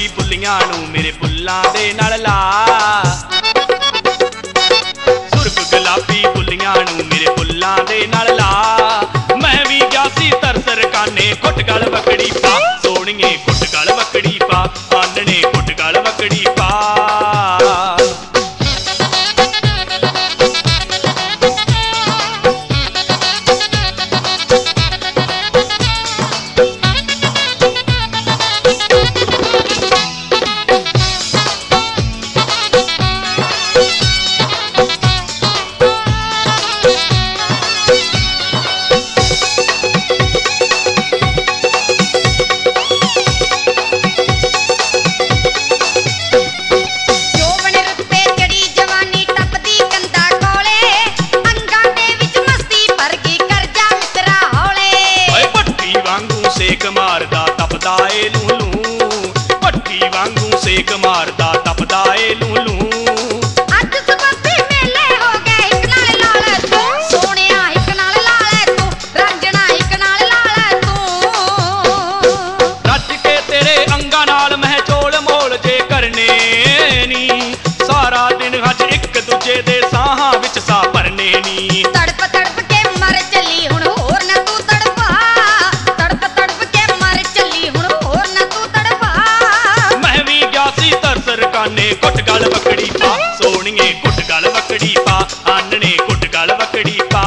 ਬੁੱਲੀਆਂ ਨੂੰ ਮੇਰੇ ਫੁੱਲਾਂ ਦੇ ਨਾਲ ਲਾ। ਸੁਰਖ ਗੁਲਾਬੀ ਬੁੱਲੀਆਂ ਨੂੰ ਮੇਰੇ ਫੁੱਲਾਂ ਦੇ ਨਾਲ ਲਾ। ਮੈਂ ਵੀ ਗਿਆ ਸੀ ਤਰਸਰ ਕਾਨੇ ਘੁੱਟ ਗਲ ਵਕੜੀ ਪਾ। ਸੋਹਣੀਏ ਘੁੱਟ ਗਲ ਵਕੜੀ ਪਾ, ਆਨਣੇ ਘੁੱਟ ਗਲ ਵਕੜੀ ਪਾ। ਸੇਕ ਮਾਰਦਾ ਤਪਦਾ ਏ ਲੂ ਲੂ, ਭੱਠੀ ਵਾਂਗੂ ਸੇਕ ਮਾਰਦਾ ਤਪਦਾ ਏ ਲੂ ਲੂ। ਅੱਜ ਸਬੱਬੀ ਮੇਲੇ ਹੋ ਗਏ ਇੱਕ ਨਾਲ ਲਾ ਲੈ ਤੂੰ, ਸੋਹਣਿਆ ਇੱਕ ਨਾਲ ਲਾ ਲੈ ਤੂੰ, ਰਾਂਝਣਾ ਇੱਕ ਨਾਲ ਲਾ ਲੈ ਤੂੰ। ਰੱਜ ਕੇ ਤੇਰੇ ਅੰਗਾਂ ਨਾਲ ਮੈਂ ਚੋਲ ਮੋਲ ਜੇ ਕਰਨੇ ਨੀ, ਸਾਰਾ ਦਿਨ ਹੱਜ ਇੱਕ ਦੂਜੇ ਦੇ ਸਾਹਾਂ ਵਿੱਚ ਸਾਹ ਭਰਨੇ ਨੀ। ਤੜਪ ਤੜਪ ਕੇ ਮਰ ਚੱਲੀ ਹੁਣ ਹੋਰ ਨਾ ਤੂੰ ਤੜਪਾ, ਤੜਪ ਤੜਪ ਕੇ ਮਰ ਚੱਲੀ ਹੁਣ ਹੋਰ ਨਾ ਤੂੰ ਤੜਪਾ। ਮੈਂ ਵੀ ਗਿਆ ਸੀ ਤਰਸਰ ਕਾਨੇ ਘੁੱਟ ਗਲ ਵਕੜੀ ਪਾ। ਸੋਹਣੀਏ ਘੁੱਟ ਗਲ ਵਕੜੀ ਪਾ, ਆਨਣੇ ਘੁੱਟ ਗਲ ਵਕੜੀ ਪਾ।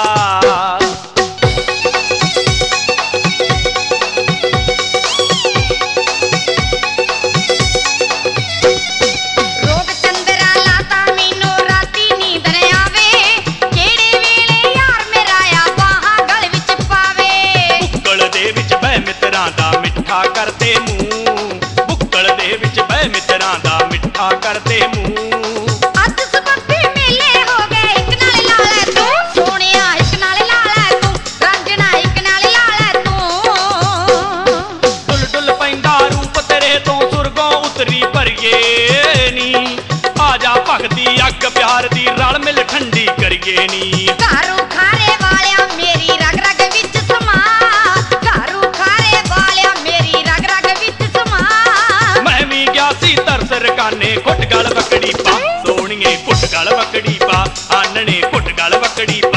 ਰੋਗ ਚੰਦਰਾ ਲਾਤਾ ਮੈਨੂੰ ਰਾਤੀ ਨੀਂਦ ਨ ਆਵੇ, ਕਿਹੜੇ ਵੇਲੇ ਯਾਰ ਮੇਰਾ ਆ ਬਾਹਾਂ ਗਲ ਵਿੱਚ ਪਾਵੇ। ਬੁੱਕਲ ਦੇ ਵਿੱਚ ਬਹਿ ਮਿੱਤਰਾਂ ਦਾ ਮਿੱਠਾ ਕਰਦੇ ਮੂੰਹ, ਬੁੱਕਲ ਦੇ ਵਿੱਚ ਬਹਿ ਮਿੱਤਰਾਂ ਦਾ ਮਿੱਠਾ ਕਰਦੇ ਮੂੰਹ। ਅੱਜ ਸਬੱਬੀ ਮੇਲੇ ਹੋ ਗਏ ਇੱਕ ਨਾਲ ਲਾ ਲੈ ਤੂੰ, ਸੋਹਣਿਆ ਇੱਕ ਨਾਲ ਲਾ ਲੈ ਤੂੰ, ਰਾਂਝਣਾ ਇੱਕ ਨਾਲ ਲਾ ਲੈ ਤੂੰ। ਡੁੱਲ ਡੁੱਲ ਪੈਂਦਾ ਰੂਪ ਤੇਰੇ ਤੋਂ ਸੁਰਗੋਂ ਉਤਰੀ ਭਰੀਏ ਨੀ। ਆ ਜਾ ਭਗਤੀ ਅੱਗ ਪਿਆਰ ਦੀ ਰਲ ਮਿਲ ਠੰਡੀ ਕਰੀਏ ਨੀ। ਘਾਰੂ ਖਾਰੇ ਵਾਲਿਆ ਮੇਰੀ ਰਗ ਰਗ ਵਿੱਚ ਸਮਾ, ਘਾਰੂ ਖਾਰੇ ਵਾਲਿਆ ਮੇਰੀ ਰਗ ਰਗ ਵਿੱਚ ਸਮਾ। ਮੈਂ ਵੀ ਗਿਆ ਸੀ ਤਰਸਰ ਕਾਨੇ ਘੁੱਟ ਗਲ ਵਕੜੀ ਪਾ। ਸੋਹਣੀਏ ਘੁੱਟ ਗਲ ਵਕੜੀ ਪਾ, ਆਨਣੇ ਘੁੱਟ ਗਲ ਵਕੜੀ